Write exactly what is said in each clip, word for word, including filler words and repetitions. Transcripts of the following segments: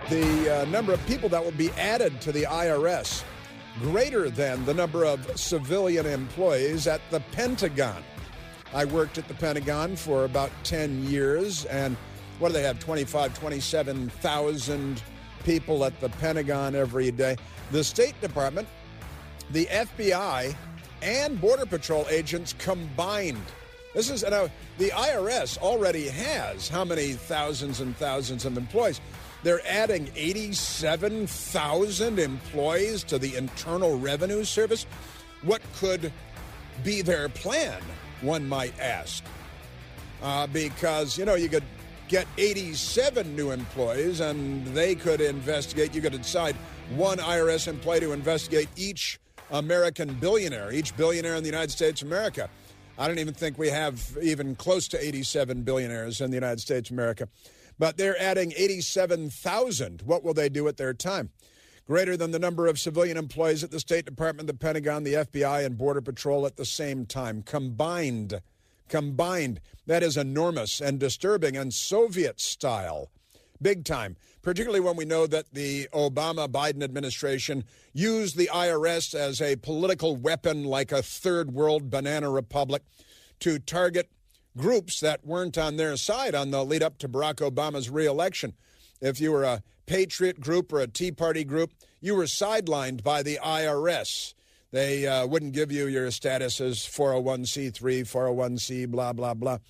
the uh, number of people that will be added to the I R S greater than the number of civilian employees at the Pentagon. I worked at the Pentagon for about ten years, and what do they have, twenty-five, twenty-seven thousand people at the Pentagon every day. The State Department, the F B I, and Border Patrol agents combined. This is, you know, the I R S already has how many thousands and thousands of employees? They're adding eighty-seven thousand employees to the Internal Revenue Service. What could be their plan, one might ask? Uh, because, you know, you could get eighty-seven new employees and they could investigate. You could decide one I R S employee to investigate each American billionaire, each billionaire in the United States of America. I don't even think we have even close to eighty-seven billionaires in the United States of America. But they're adding eighty-seven thousand. What will they do at their time? Greater than the number of civilian employees at the State Department, the Pentagon, the F B I, and Border Patrol at the same time. Combined. Combined. That is enormous and disturbing and Soviet style. Big time. Particularly when we know that the Obama-Biden administration used the I R S as a political weapon like a third world banana republic to target groups that weren't on their side on the lead up to Barack Obama's reelection. If you were a Patriot group or a Tea Party group, you were sidelined by the I R S. They uh, wouldn't give you your status as four oh one c three, four oh one c, blah, blah, blah,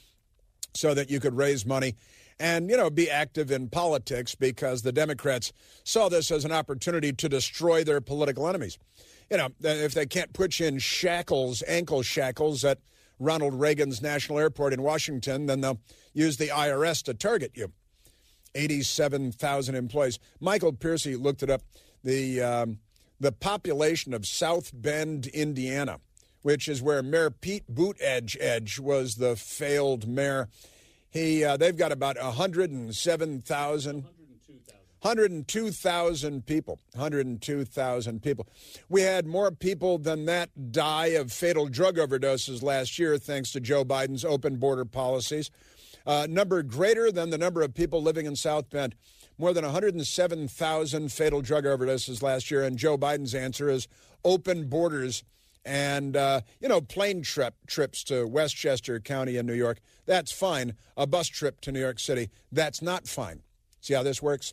so that you could raise money and, you know, be active in politics because the Democrats saw this as an opportunity to destroy their political enemies. You know, if they can't put you in shackles, ankle shackles at Ronald Reagan's National Airport in Washington, then they'll use the I R S to target you. eighty-seven thousand employees. Michael Piercy looked it up. The, um, the population of South Bend, Indiana, which is where Mayor Pete Buttigieg was the failed mayor. He, uh, they've got about one hundred seven thousand. one hundred two thousand people. one hundred two thousand people. We had more people than that die of fatal drug overdoses last year thanks to Joe Biden's open border policies. Uh, number greater than the number of people living in South Bend. More than one hundred seven thousand fatal drug overdoses last year. And Joe Biden's answer is open borders and, uh, you know, plane trip trips to Westchester County in New York. That's fine. A bus trip to New York City, that's not fine. See how this works?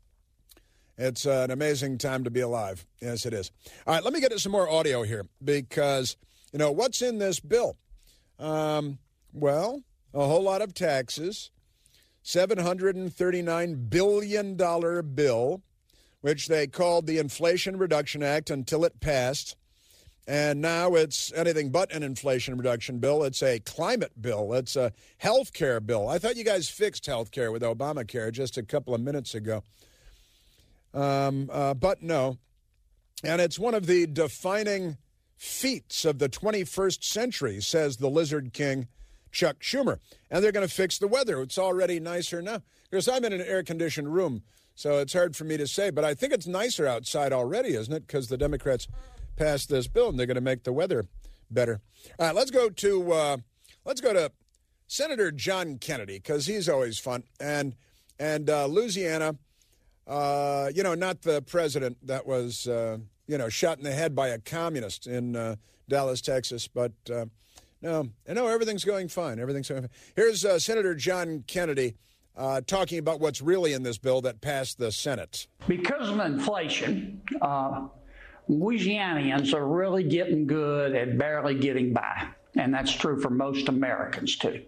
It's uh, an amazing time to be alive. Yes, it is. All right, let me get to some more audio here because, you know, what's in this bill? Um, well, a whole lot of taxes, seven hundred thirty-nine billion dollars bill, which they called the Inflation Reduction Act until it passed. And now it's anything but an inflation reduction bill. It's a climate bill. It's a health care bill. I thought you guys fixed health care with Obamacare just a couple of minutes ago. Um, uh, but no. And it's one of the defining feats of the twenty-first century, says the Lizard King, Chuck Schumer. And they're going to fix the weather. It's already nicer now. Because I'm in an air-conditioned room, so it's hard for me to say. But I think it's nicer outside already, isn't it? Because the Democrats passed this bill, and they're going to make the weather better. All right, let's go to uh, let's go to Senator John Kennedy, because he's always fun. And, and uh, Louisiana... Uh, you know, not the president that was, uh, you know, shot in the head by a communist in uh, Dallas, Texas. But, uh, no, I know everything's going fine. Everything's going fine. Here's uh, Senator John Kennedy uh, talking about what's really in this bill that passed the Senate. Because of inflation, uh, Louisianians are really getting good at barely getting by. And that's true for most Americans, too.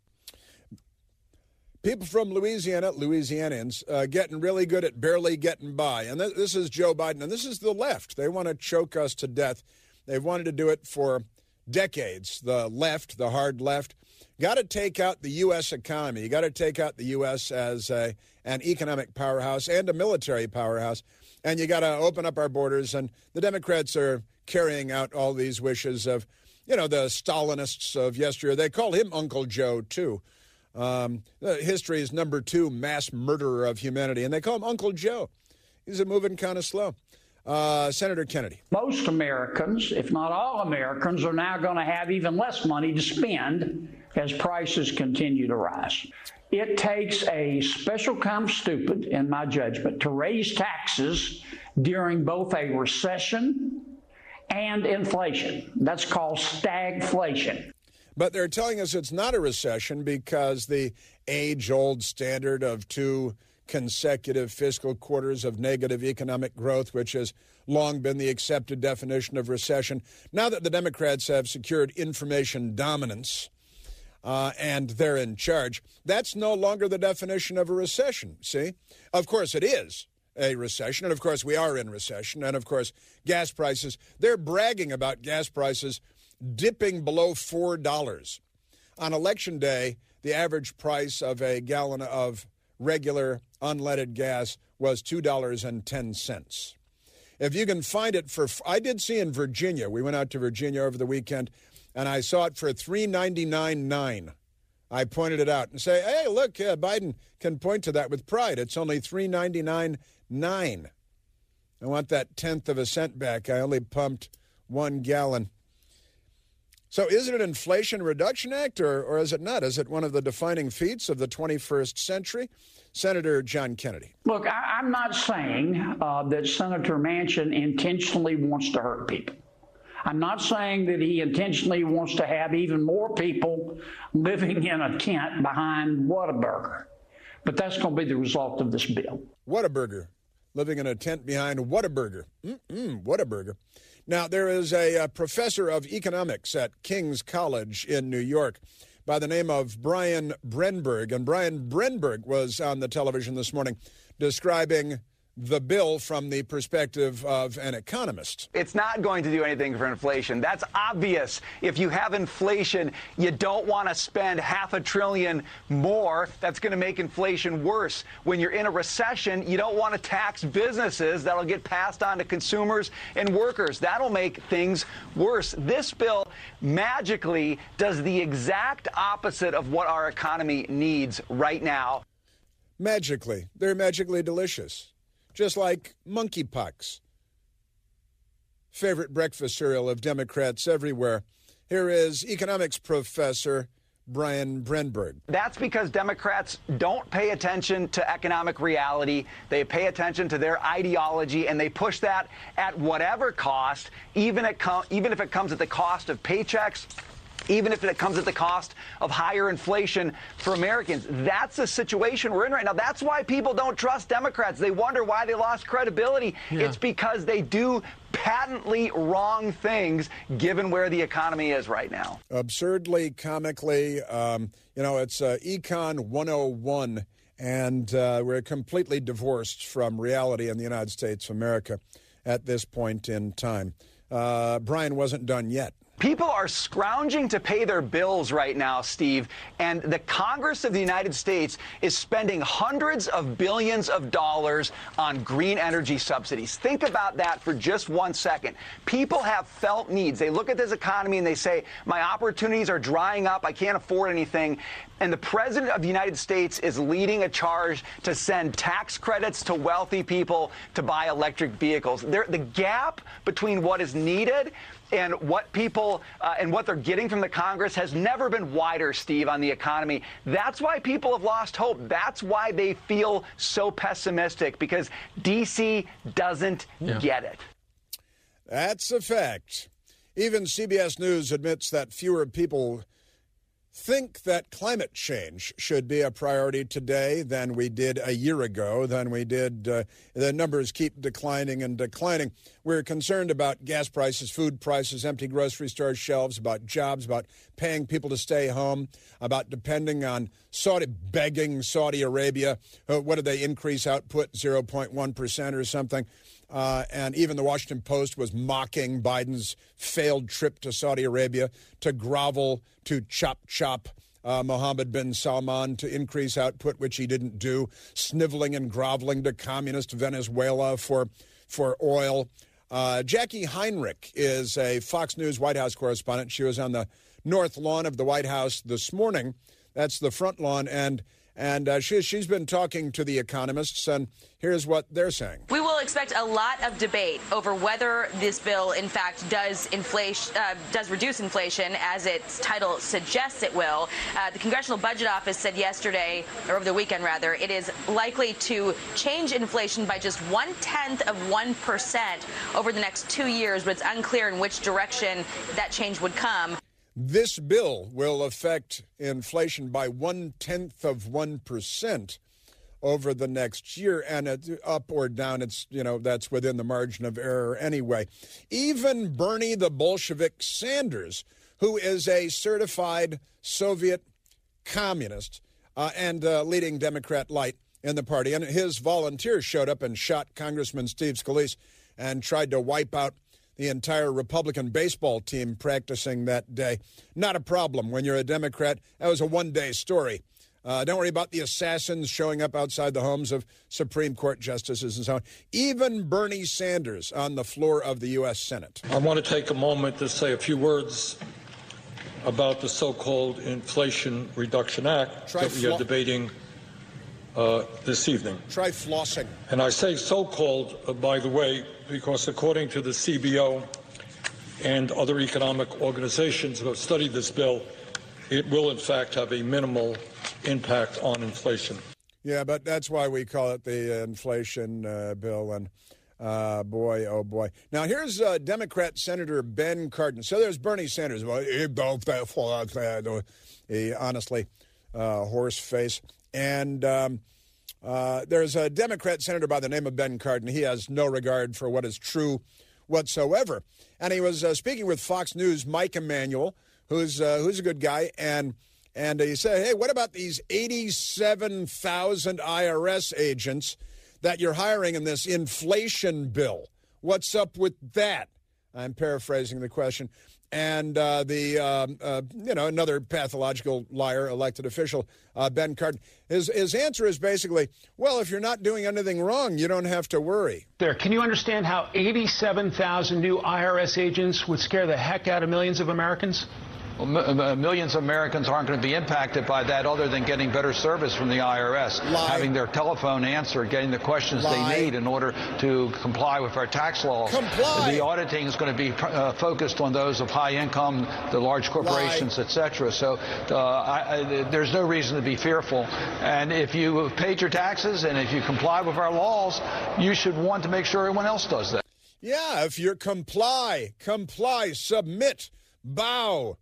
People from Louisiana, Louisianians, uh, getting really good at barely getting by. And th- this is Joe Biden, and this is the left. They want to choke us to death. They've wanted to do it for decades. The left, the hard left, got to take out the U S economy. You got to take out the U S as a, an economic powerhouse and a military powerhouse. And you got to open up our borders. And the Democrats are carrying out all these wishes of, you know, the Stalinists of yesteryear. They call him Uncle Joe, too. Um, history's number two mass murderer of humanity, and they call him Uncle Joe. He's a moving kind of slow. Uh, Senator Kennedy. Most Americans, if not all Americans, are now going to have even less money to spend as prices continue to rise. It takes a special kind of stupid, in my judgment, to raise taxes during both a recession and inflation. That's called stagflation. But they're telling us it's not a recession because the age-old standard of two consecutive fiscal quarters of negative economic growth, which has long been the accepted definition of recession. Now that the Democrats have secured information dominance uh, and they're in charge, that's no longer the definition of a recession, see? Of course it is a recession, and of course we are in recession, and of course gas prices, they're bragging about gas prices dipping below four dollars. On Election Day, the average price of a gallon of regular unleaded gas was two dollars and ten cents. If you can find it for, I did see in Virginia, we went out to Virginia over the weekend, and I saw it for three ninety-nine nine. I pointed it out and say, hey, look, uh, Biden can point to that with pride. It's only three ninety-nine nine. I want that tenth of a cent back. I only pumped one gallon. So is it an Inflation Reduction Act, or, or is it not? Is it one of the defining feats of the twenty-first century? Senator John Kennedy. Look, I, I'm not saying uh, that Senator Manchin intentionally wants to hurt people. I'm not saying that he intentionally wants to have even more people living in a tent behind Whataburger. But that's going to be the result of this bill. Whataburger. Living in a tent behind Whataburger. Mm-mm, Whataburger. Now, there is a, a professor of economics at King's College in New York by the name of Brian Brenberg. And Brian Brenberg was on the television this morning describing the bill from the perspective of an economist. It's not going to do anything for inflation. That's obvious. If you have inflation, you don't want to spend half a trillion more. That's going to make inflation worse. When you're in a recession, you don't want to tax businesses. That'll get passed on to consumers and workers. That'll make things worse. This bill magically does the exact opposite of what our economy needs right now. Magically. They're magically delicious. Just like monkeypox. Favorite breakfast cereal of Democrats everywhere. Here is economics professor Brian Brenberg. That's because Democrats don't pay attention to economic reality. They pay attention to their ideology, and they push that at whatever cost, even, at com- even if it comes at the cost of paychecks, even if it comes at the cost of higher inflation for Americans. That's the situation we're in right now. That's why people don't trust Democrats. They wonder why they lost credibility. Yeah. It's because they do patently wrong things given where the economy is right now. Absurdly, comically, um, you know, it's uh, Econ one oh one, and uh, we're completely divorced from reality in the United States of America at this point in time. Uh, Brian wasn't done yet. People are scrounging to pay their bills right now, Steve, and the Congress of the United States is spending hundreds of billions of dollars on green energy subsidies. Think about that for just one second. People have felt needs. They look at this economy and they say, my opportunities are drying up. I can't afford anything. And the President of the United States is leading a charge to send tax credits to wealthy people to buy electric vehicles. There, the gap between what is needed and what people uh, and what they're getting from the Congress has never been wider, Steve, on the economy. That's why people have lost hope. That's why they feel so pessimistic, because D C doesn't yeah. get it. That's a fact. Even C B S News admits that fewer people think that climate change should be a priority today than we did a year ago, than we did. Uh, the numbers keep declining and declining. We're concerned about gas prices, food prices, empty grocery store shelves, about jobs, about paying people to stay home, about depending on Saudi, begging Saudi Arabia. Uh, what did they increase output? zero point one percent or something. Uh, and even the Washington Post was mocking Biden's failed trip to Saudi Arabia to grovel, to chop chop uh, Mohammed bin Salman to increase output, which he didn't do, sniveling and groveling to communist Venezuela for, for oil. Uh, Jackie Heinrich is a Fox News White House correspondent. She was on the north lawn of the White House this morning. That's the front lawn, and And uh, she, she's been talking to the economists, and here's what they're saying. We will expect a lot of debate over whether this bill, in fact, does inflation, uh, does reduce inflation, as its title suggests it will. Uh, the Congressional Budget Office said yesterday, or over the weekend rather, it is likely to change inflation by just one-tenth of one percent over the next two years, but it's unclear in which direction that change would come. This bill will affect inflation by one-tenth of one percent over the next year, and it's up or down, it's, you know, that's within the margin of error anyway. Even Bernie the Bolshevik Sanders, who is a certified Soviet communist uh, and uh, leading Democrat light in the party, and his volunteers showed up and shot Congressman Steve Scalise and tried to wipe out the entire Republican baseball team practicing that day. Not a problem when you're a Democrat. That was a one-day story. Uh, don't worry about the assassins showing up outside the homes of Supreme Court justices and so on. Even Bernie Sanders on the floor of the U S Senate. I want to take a moment to say a few words about the so-called Inflation Reduction Act Try that we flo- are debating uh, this evening. Try flossing. And I say so-called, uh, by the way, because according to the C B O and other economic organizations who have studied this bill, it will, in fact, have a minimal impact on inflation. Yeah, but that's why we call it the inflation uh, bill. And uh, boy, oh boy. Now, here's uh, Democrat Senator Ben Cardin. So there's Bernie Sanders. Well, he honestly, uh, horse face. And um, uh, there's a Democrat senator by the name of Ben Cardin. He has no regard for what is true whatsoever. And he was uh, speaking with Fox News' Mike Emanuel, who's uh, who's a good guy, and and he said, hey, what about these eighty-seven thousand I R S agents that you're hiring in this inflation bill? What's up with that? I'm paraphrasing the question. And uh, the, um, uh, you know, another pathological liar, elected official, uh, Ben Cardin, his, his answer is basically, well, if you're not doing anything wrong, you don't have to worry. There, can you understand how eighty-seven thousand new I R S agents would scare the heck out of millions of Americans? Well, m- millions of Americans aren't going to be impacted by that other than getting better service from the I R S, Lie. having their telephone answered, getting the questions Lie. they need in order to comply with our tax laws. Comply. The auditing is going to be uh, focused on those of high income, the large corporations, et cetera. So uh, I, I, there's no reason to be fearful. And if you have paid your taxes and if you comply with our laws, you should want to make sure everyone else does that. Yeah, if you comply, comply, submit, bow,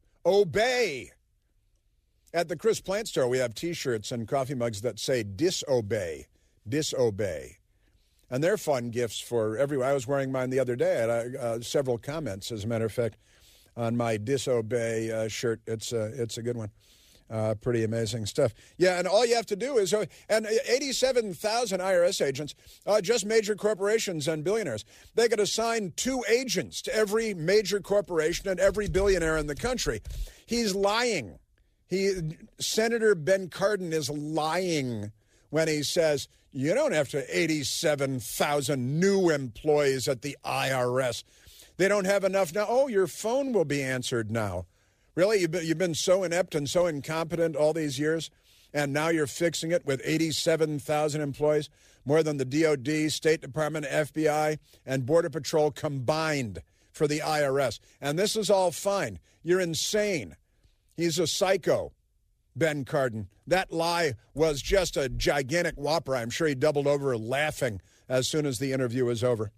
obey. At the Chris Plant Store, we have T-shirts and coffee mugs that say disobey, disobey. And they're fun gifts for everyone. I was wearing mine the other day. I had uh, several comments, as a matter of fact, on my disobey uh, shirt. It's, uh, it's a good one. Uh, pretty amazing stuff. Yeah, and all you have to do is, uh, and eighty-seven thousand I R S agents, uh, just major corporations and billionaires. They could assign two agents to every major corporation and every billionaire in the country. He's lying. He, Senator Ben Cardin is lying when he says, you don't have to eighty-seven thousand new employees at the I R S. They don't have enough now. Oh, your phone will be answered now. Really? You've been, you've been so inept and so incompetent all these years, and now you're fixing it with eighty-seven thousand employees, more than the D O D, State Department, F B I, and Border Patrol combined for the I R S. And this is all fine. You're insane. He's a psycho, Ben Cardin. That lie was just a gigantic whopper. I'm sure he doubled over laughing as soon as the interview was over.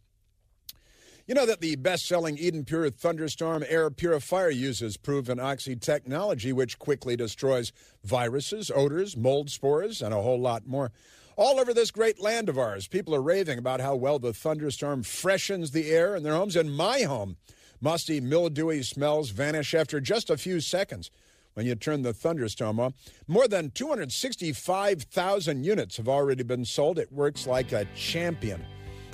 You know that the best-selling Eden Pure Thunderstorm air purifier uses proven Oxy technology, which quickly destroys viruses, odors, mold spores, and a whole lot more. All over this great land of ours, people are raving about how well the Thunderstorm freshens the air in their homes. In my home, musty, mildewy smells vanish after just a few seconds when you turn the Thunderstorm on. More than two hundred sixty-five thousand units have already been sold. It works like a champion.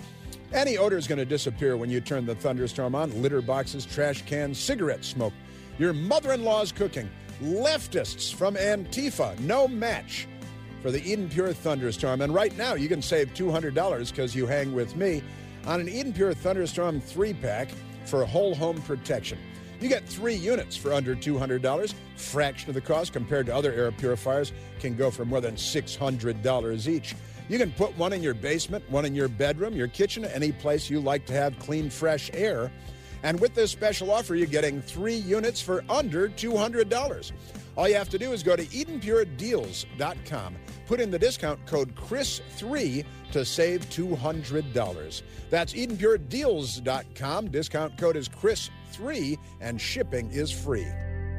Any odor is going to disappear when you turn the Thunderstorm on. Litter boxes, trash cans, cigarette smoke, your mother-in-law's cooking, leftists from Antifa, no match for the Eden Pure Thunderstorm. And right now, you can save two hundred dollars because you hang with me on an Eden Pure Thunderstorm three-pack for whole home protection. You get three units for under two hundred dollars. Fraction of the cost compared to other air purifiers, can go for more than six hundred dollars each. You can put one in your basement, one in your bedroom, your kitchen, any place you like to have clean, fresh air. And with this special offer, you're getting three units for under two hundred dollars. All you have to do is go to Eden Pure Deals dot com. Put in the discount code Chris three to save two hundred dollars. That's Eden Pure Deals dot com. Discount code is Chris three, and shipping is free.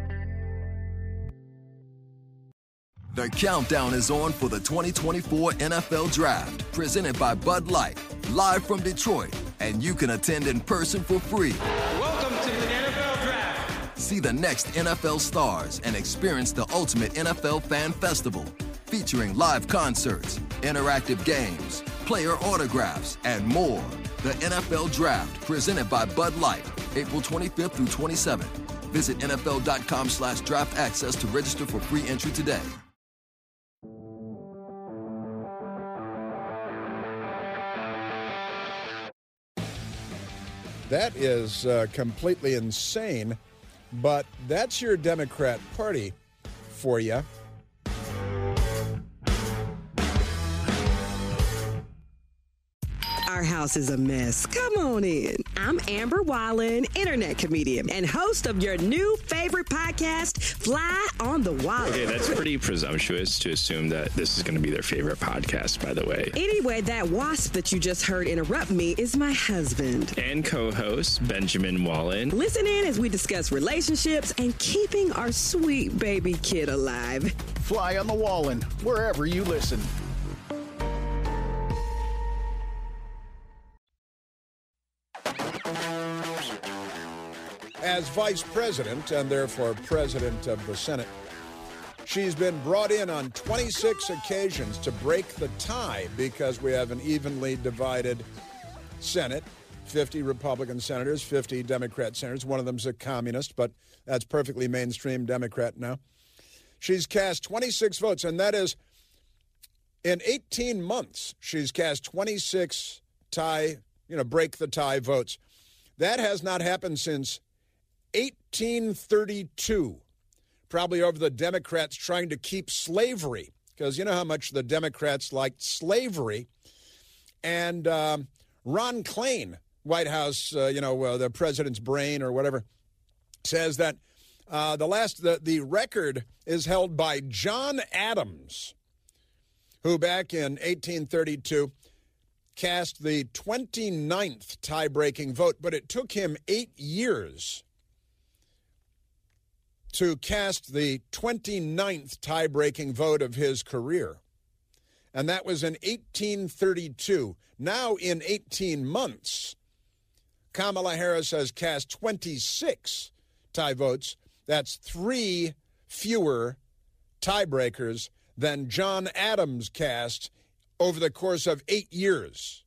The countdown is on for the twenty twenty-four N F L Draft, presented by Bud Light, live from Detroit, and you can attend in person for free. Welcome to the N F L Draft. See the next N F L stars and experience the ultimate N F L fan festival, featuring live concerts, interactive games, player autographs, and more. The N F L Draft, presented by Bud Light, April twenty-fifth through twenty-seventh. Visit N F L dot com slash draft access to register for free entry today. That is uh, completely insane, but that's your Democrat Party for you. Our house is a mess. Come on in. I'm Amber Wallen, internet comedian and host of your new favorite podcast, Fly on the Wallen. Okay, that's pretty presumptuous to assume that this is going to be their favorite podcast, by the way. Anyway, that wasp that you just heard interrupt me is my husband. And co-host, Benjamin Wallen. Listen in as we discuss relationships and keeping our sweet baby kid alive. Fly on the Wallen, wherever you listen. As vice president, and therefore president of the Senate, she's been brought in on twenty-six occasions to break the tie because we have an evenly divided Senate, fifty Republican senators, fifty Democrat senators. One of them's a communist, but that's perfectly mainstream Democrat now. She's cast twenty-six votes, and that is, in eighteen months, she's cast twenty-six tie, you know, break the tie votes. That has not happened since eighteen thirty-two, probably over the Democrats trying to keep slavery, because you know how much the Democrats liked slavery. And um, Ron Klain, White House, uh, you know, uh, the president's brain or whatever, says that uh, the last, the, the record is held by John Adams, who back in eighteen thirty-two cast the twenty-ninth tie-breaking vote, but it took him eight years to cast the twenty-ninth tie-breaking vote of his career. And that was in eighteen thirty-two. Now, in eighteen months, Kamala Harris has cast twenty-six tie votes. That's three fewer tiebreakers than John Adams cast over the course of eight years.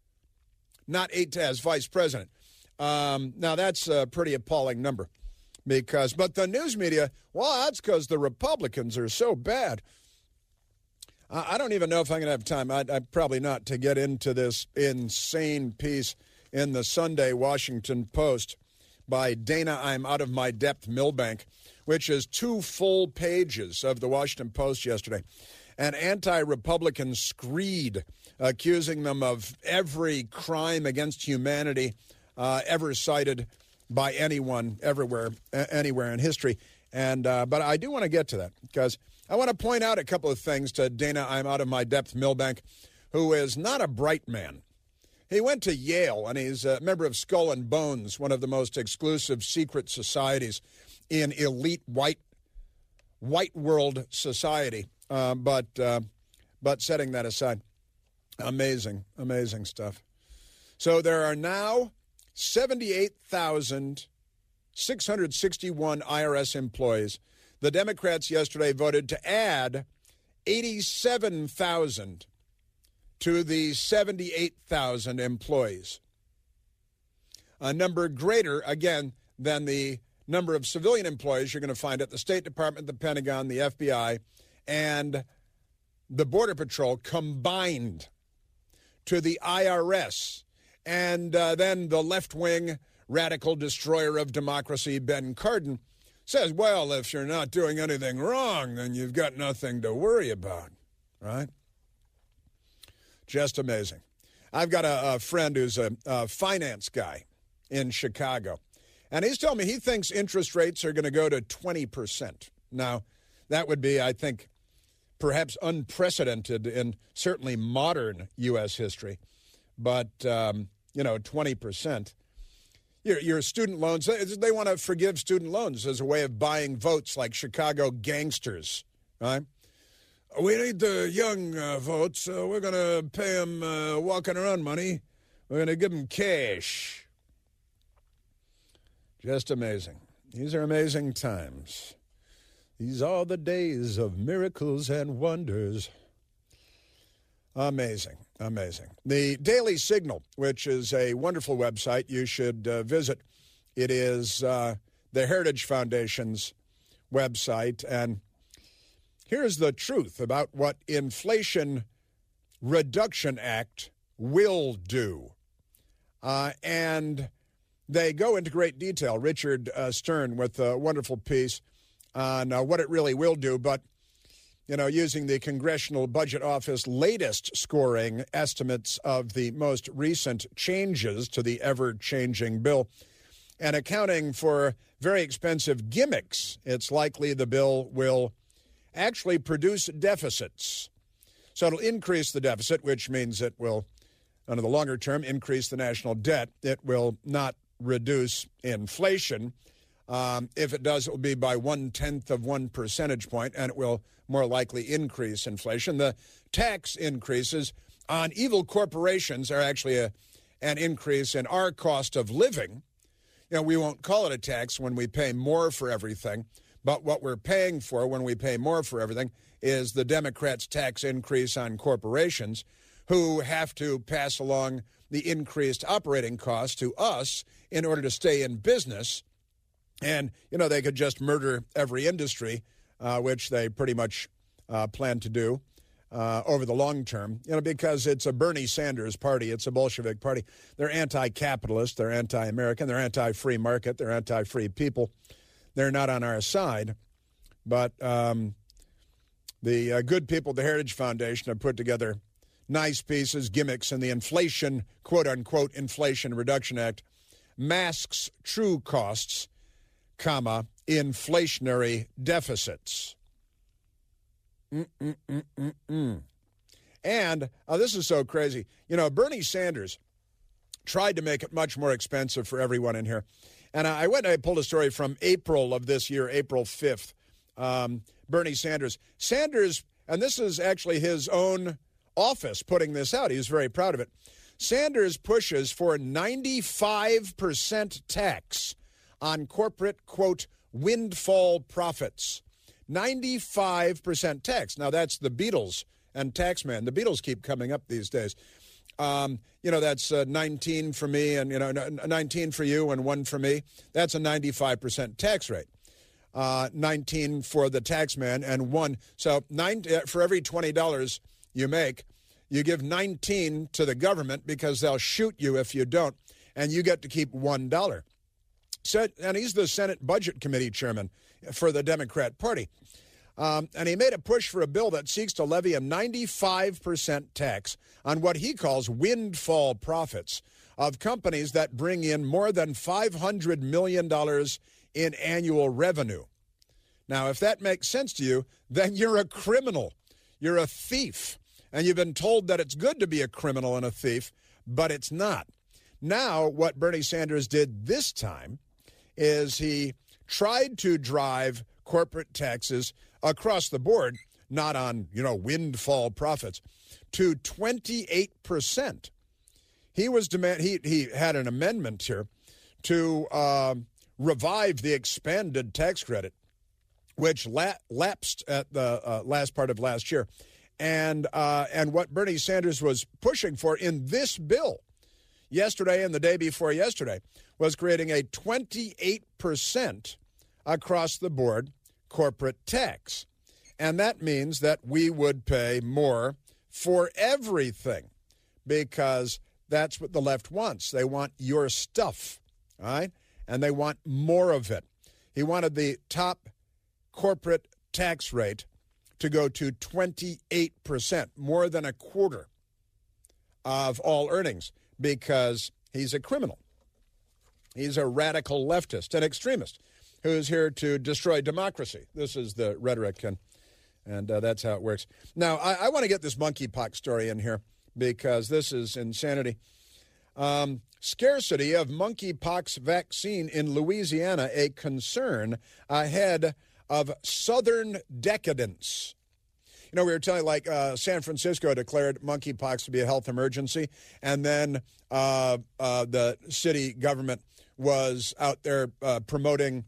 Not eight as vice president. Um, now, that's a pretty appalling number. Because, but the news media, well, that's because the Republicans are so bad. I, I don't even know if I'm going to have time. I, I probably not to get into this insane piece in the Sunday Washington Post by Dana I'm Out of My Depth Milbank, which is two full pages of the Washington Post yesterday. An anti-Republican screed accusing them of every crime against humanity uh, ever cited by anyone, everywhere, anywhere in history. And uh, but I do want to get to that because I want to point out a couple of things to Dana I'm Out of My Depth Milbank, who is not a bright man. He went to Yale, and he's a member of Skull and Bones, one of the most exclusive secret societies in elite white white world society. Uh, but uh, but setting that aside, amazing, amazing stuff. So there are now seventy-eight thousand six hundred sixty-one I R S employees. The Democrats yesterday voted to add eighty-seven thousand to the seventy-eight thousand employees, a number greater, again, than the number of civilian employees you're going to find at the State Department, the Pentagon, the F B I, and the Border Patrol combined to the I R S. And uh, then the left-wing radical destroyer of democracy, Ben Cardin, says, well, if you're not doing anything wrong, then you've got nothing to worry about, right? Just amazing. I've got a, a friend who's a, a finance guy in Chicago, and he's telling me he thinks interest rates are going to go to twenty percent. Now, that would be, I think, perhaps unprecedented in certainly modern U S history. But, um, you know, twenty percent. Your, your student loans, they, they want to forgive student loans as a way of buying votes like Chicago gangsters, right? We need the young uh, votes. Uh, we're going to pay them uh, walking around money. We're going to give them cash. Just amazing. These are amazing times. These are the days of miracles and wonders. Amazing, amazing. The Daily Signal, which is a wonderful website you should uh, visit. It is uh, the Heritage Foundation's website, and here's the truth about what Inflation Reduction Act will do. Uh, and they go into great detail. Richard uh, Stern with a wonderful piece on uh, what it really will do, but, you know, using the Congressional Budget Office latest scoring estimates of the most recent changes to the ever-changing bill and accounting for very expensive gimmicks, it's likely the bill will actually produce deficits. So it'll increase the deficit, which means it will, under the longer term, increase the national debt. It will not reduce inflation. Um, if it does, it will be by one-tenth of one percentage point, and it will more likely increase inflation. The tax increases on evil corporations are actually a, an increase in our cost of living. You know, we won't call it a tax when we pay more for everything, but what we're paying for when we pay more for everything is the Democrats' tax increase on corporations who have to pass along the increased operating costs to us in order to stay in business. And, you know, they could just murder every industry, uh, which they pretty much uh, plan to do uh, over the long term, you know, because it's a Bernie Sanders party. It's a Bolshevik party. They're anti-capitalist. They're anti-American. They're anti-free market. They're anti-free people. They're not on our side. But um, the uh, good people at the Heritage Foundation have put together nice pieces, gimmicks, and the inflation, quote-unquote, Inflation Reduction Act masks true costs, comma, inflationary deficits. Mm-mm-mm-mm-mm. And uh, this is so crazy. You know, Bernie Sanders tried to make it much more expensive for everyone in here. And I went and I pulled a story from April of this year, April fifth. Um, Bernie Sanders. Sanders, and this is actually his own office putting this out. He was very proud of it. Sanders pushes for ninety-five percent tax on corporate, quote, windfall profits. ninety-five percent tax. Now, that's the Beatles and Taxman. The Beatles keep coming up these days. Um, you know, that's uh, nineteen for me and, you know, nineteen for you and one for me. That's a ninety-five percent tax rate. Uh, nineteen for the Taxman and one. So nine, for every twenty dollars you make, you give nineteen to the government because they'll shoot you if you don't, and you get to keep one dollar. So, and he's the Senate Budget Committee chairman for the Democrat Party. Um, and he made a push for a bill that seeks to levy a ninety-five percent tax on what he calls windfall profits of companies that bring in more than five hundred million dollars in annual revenue. Now, if that makes sense to you, then you're a criminal. You're a thief. And you've been told that it's good to be a criminal and a thief, but it's not. Now, what Bernie Sanders did this time is he tried to drive corporate taxes across the board, not on, you know, windfall profits, to twenty-eight percent. He was demand he he had an amendment here to uh, revive the expanded tax credit, which la- lapsed at the uh, last part of last year. And uh, and what Bernie Sanders was pushing for in this bill yesterday and the day before yesterday was creating a twenty-eight percent across the board corporate tax. And that means that we would pay more for everything because that's what the left wants. They want your stuff, all right? And they want more of it. He wanted the top corporate tax rate to go to twenty-eight percent, more than a quarter. of all earnings because he's a criminal. He's a radical leftist, an extremist who's here to destroy democracy. This is the rhetoric, and and uh, that's how it works. Now, I, I want to get this monkeypox story in here because this is insanity. Um, scarcity of monkeypox vaccine in Louisiana, a concern ahead of southern decadence. You know, we were telling, like, uh, San Francisco declared monkeypox to be a health emergency, and then uh, uh, the city government was out there uh, promoting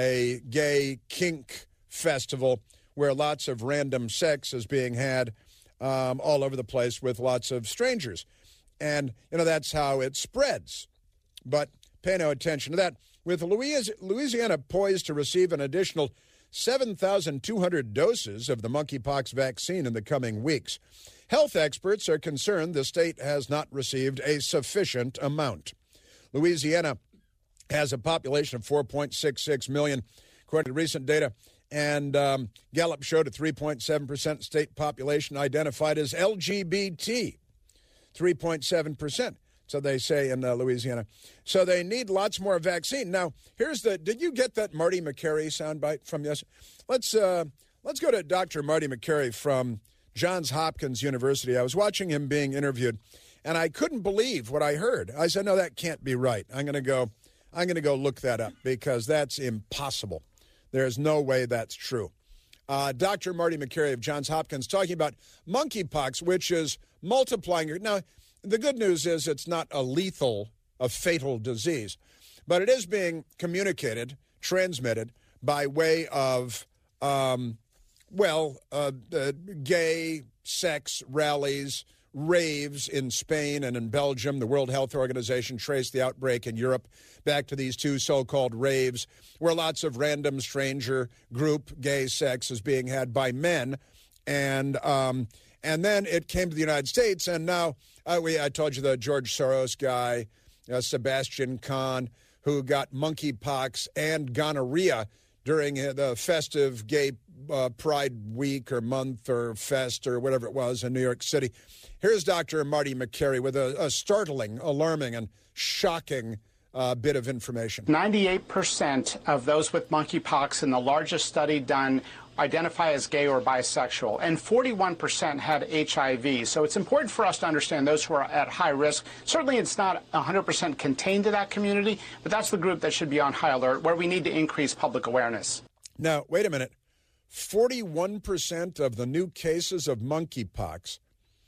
a gay kink festival where lots of random sex is being had um, all over the place with lots of strangers. And, you know, that's how it spreads. But pay no attention to that. With Louisiana poised to receive an additional seven thousand two hundred doses of the monkeypox vaccine in the coming weeks, health experts are concerned the state has not received a sufficient amount. Louisiana has a population of four point six six million, according to recent data, and um, Gallup showed a three point seven percent state population identified as L G B T, three point seven percent. So they say in uh, Louisiana. So they need lots more vaccine. Now, here's the, did you get that Marty Makary soundbite from yesterday? Let's, uh, let's go to Doctor Marty Makary from Johns Hopkins University. I was watching him being interviewed, and I couldn't believe what I heard. I said, no, that can't be right. I'm going to go, I'm going to go look that up because that's impossible. There's no way that's true. Uh, Doctor Marty Makary of Johns Hopkins talking about monkeypox, which is multiplying. Now, the good news is it's not a lethal, a fatal disease, but it is being communicated, transmitted by way of, um, well, uh, uh, gay sex rallies, raves in Spain and in Belgium. The World Health Organization traced the outbreak in Europe back to these two so-called raves where lots of random stranger group gay sex is being had by men. And um, and then it came to the United States, and now uh, we I told you the George Soros guy, uh, Sebastian Kahn, who got monkeypox and gonorrhea during the festive gay uh, Pride Week or month or fest or whatever it was in New York City. Here's Doctor Marty Makary with a, a startling, alarming, and shocking uh, bit of information. ninety-eight percent of those with monkeypox in the largest study done identify as gay or bisexual, and forty-one percent had H I V. So it's important for us to understand those who are at high risk. Certainly it's not one hundred percent contained to that community, but that's the group that should be on high alert, where we need to increase public awareness. Now, wait a minute. forty-one percent of the new cases of monkeypox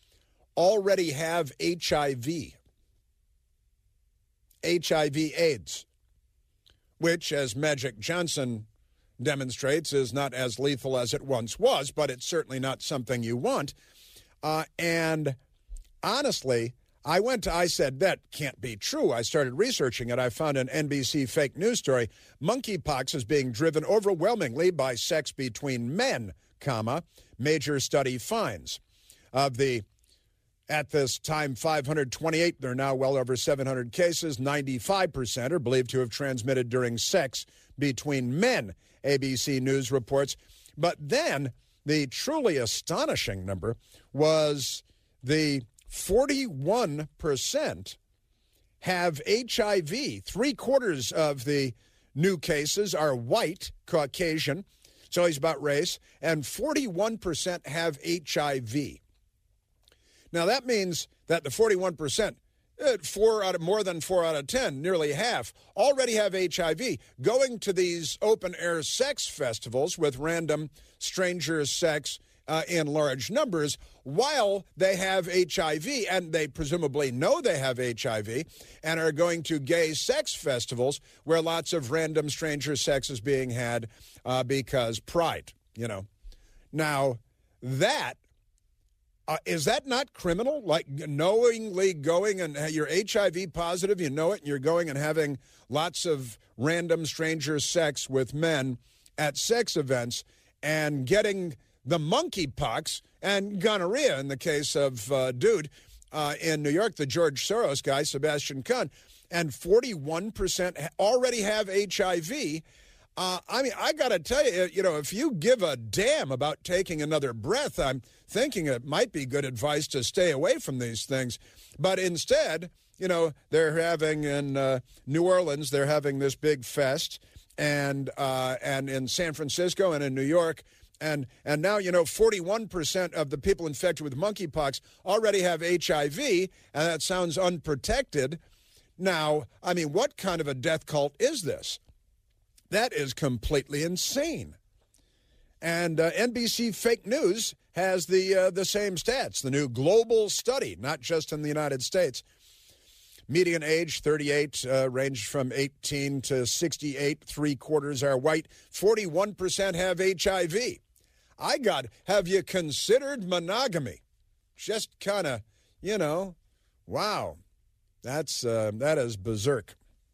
already have H I V. H I V AIDS, which, as Magic Johnson demonstrates, is not as lethal as it once was, but it's certainly not something you want. Uh, and honestly, I went to, I said, that can't be true. I started researching it. I found an N B C fake news story. Monkeypox is being driven overwhelmingly by sex between men, comma, major study finds. Of the, at this time, five hundred twenty-eight, there are now well over seven hundred cases. ninety-five percent are believed to have transmitted during sex between men, A B C News reports. But then the truly astonishing number was the forty-one percent have H I V. Three quarters of the new cases are white, Caucasian, so he's about race, and forty-one percent have H I V. Now that means that the forty-one percent, Four out of more than four out of ten, nearly half, already have H I V. Going to these open-air sex festivals with random stranger sex uh, in large numbers while they have H I V, and they presumably know they have H I V, and are going to gay sex festivals where lots of random stranger sex is being had uh, because pride, you know. Now, that Uh, is that not criminal? Like knowingly going and you're H I V positive, you know it, and you're going and having lots of random stranger sex with men at sex events and getting the monkeypox and gonorrhea in the case of uh, dude uh, in New York, the George Soros guy, Sebastian Kahn, and forty-one percent already have H I V. Uh, I mean, I got to tell you, you know, if you give a damn about taking another breath, I'm thinking it might be good advice to stay away from these things. But instead, you know, they're having in uh, New Orleans, they're having this big fest, and uh, and in San Francisco and in New York. And and now, you know, forty-one percent of the people infected with monkeypox already have H I V, and that sounds unprotected. Now, I mean, what kind of a death cult is this? That is completely insane. And uh, N B C Fake News has the uh, the same stats, the new global study, not just in the United States. Median age, thirty-eight, uh, ranged from eighteen to sixty-eight. Three quarters are white. forty-one percent have H I V. I got, have you considered monogamy? Just kind of, you know, wow. That's, uh, that is berserk.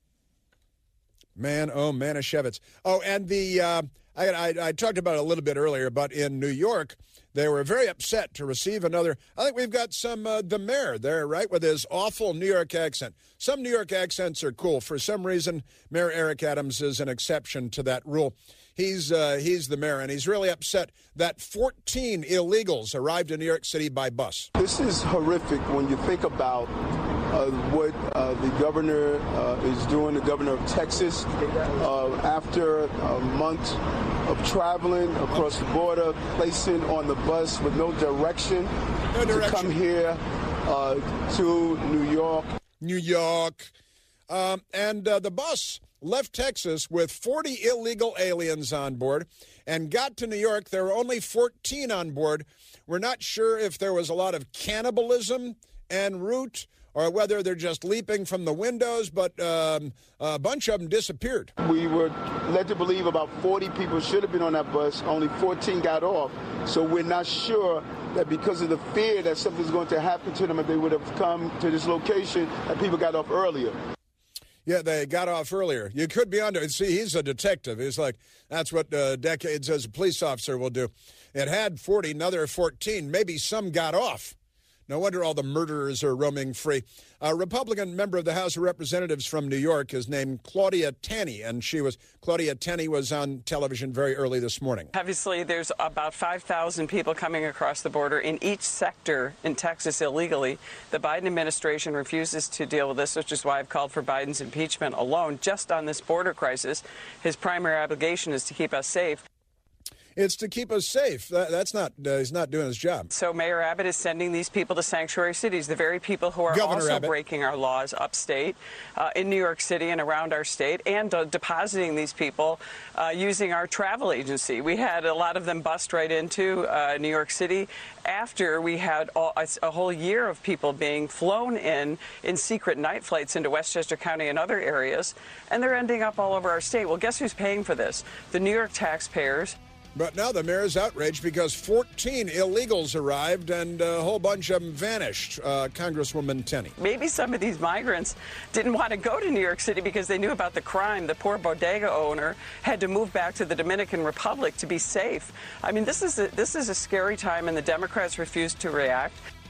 Man, oh, Manischewitz. Oh, and the, uh, I, I, I talked about it a little bit earlier, but in New York, they were very upset to receive another, I think we've got some, uh, the mayor there, right, with his awful New York accent. Some New York accents are cool. For some reason, Mayor Eric Adams is an exception to that rule. He's uh, he's the mayor, and he's really upset that fourteen illegals arrived in New York City by bus. This is horrific when you think about uh, what uh, the governor uh, is doing, the governor of Texas, uh, after a month of traveling across the border, placing on the bus with no direction, no direction. to come here uh, to New York. New York. Um, and uh, the bus left Texas with forty illegal aliens on board and got to New York. There were only fourteen on board. We're not sure if there was a lot of cannibalism en route or whether they're just leaping from the windows, but um, a bunch of them disappeared. We were led to believe about forty people should have been on that bus. Only fourteen got off. So we're not sure that because of the fear that something's going to happen to them if they would have come to this location, that people got off earlier. Yeah, they got off earlier. You could be under. See, he's a detective. He's like, that's what uh, decades as a police officer will do. It had forty, another fourteen. Maybe some got off. No wonder all the murderers are roaming free. A Republican member of the House of Representatives from New York is named Claudia Tenney, and she was Claudia Tenney was on television very early this morning. Obviously, there's about five thousand people coming across the border in each sector in Texas illegally. The Biden administration refuses to deal with this, which is why I've called for Biden's impeachment alone just on this border crisis. His primary obligation is to keep us safe. It's to keep us safe. That, that's not, uh, he's not doing his job. So Mayor Abbott is sending these people to sanctuary cities, the very people who are Governor also Abbott. breaking our laws upstate, uh, in New York City and around our state, and uh, depositing these people uh, using our travel agency. We had a lot of them bust right into uh, New York City after we had all, a, a whole year of people being flown in in secret night flights into Westchester County and other areas, and they're ending up all over our state. Well, guess who's paying for this? The New York taxpayers. But now the mayor is outraged because fourteen illegals arrived and a whole bunch of them vanished. Uh, Congresswoman Tenney. Maybe some of these migrants didn't want to go to New York City because they knew about the crime. The poor bodega owner had to move back to the Dominican Republic to be safe. I mean, this is a, this is a scary time, and the Democrats refused to react.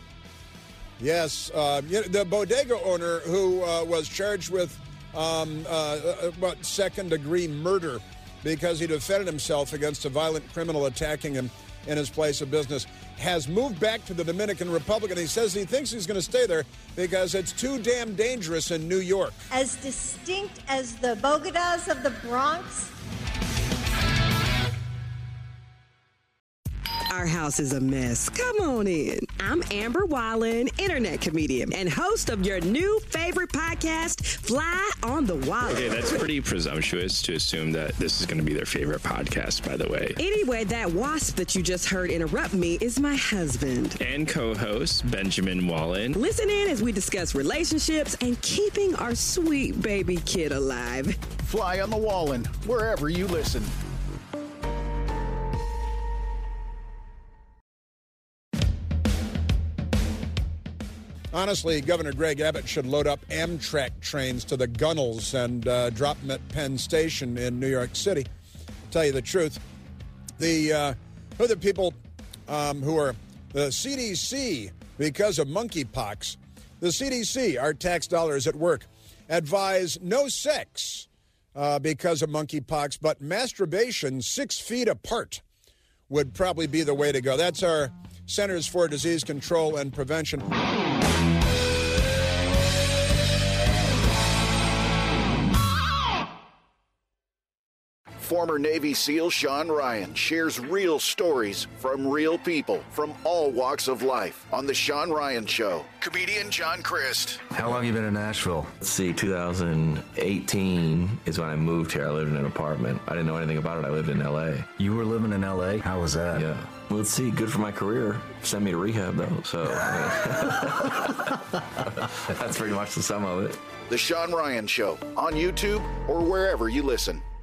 Yes, uh, you know, the bodega owner who uh, was charged with um, uh, what second-degree murder because he defended himself against a violent criminal attacking him in his place of business, has moved back to the Dominican Republic, and he says he thinks he's going to stay there because it's too damn dangerous in New York. As distinct as the Bogotas of the Bronx. Our house is a mess. Come on in. I'm Amber Wallen, internet comedian and host of your new favorite podcast, Fly on the Wall. Okay, that's pretty presumptuous to assume that this is going to be their favorite podcast, by the way. Anyway, that wasp that you just heard interrupt me is my husband. And co-host, Benjamin Wallen. Listen in as we discuss relationships and keeping our sweet baby kid alive. Fly on the Wallen, wherever you listen. Honestly, Governor Greg Abbott should load up Amtrak trains to the gunnels and uh, drop them at Penn Station in New York City. Tell you the truth, the uh, who are the people um, who are the C D C because of monkeypox? The C D C, our tax dollars at work, advise no sex uh, because of monkeypox, but masturbation six feet apart would probably be the way to go. That's our Centers for Disease Control and Prevention. Former Navy SEAL Sean Ryan shares real stories from real people from all walks of life on The Sean Ryan Show. Comedian John Crist. How long have you been in Nashville? Let's see, two thousand eighteen is when I moved here. I lived in an apartment. I didn't know anything about it. I lived in L A. You were living in L A? How was that? Yeah. Well, let's see, good for my career. Send me to rehab, though, so I mean, that's pretty much the sum of it. The Sean Ryan Show on YouTube or wherever you listen.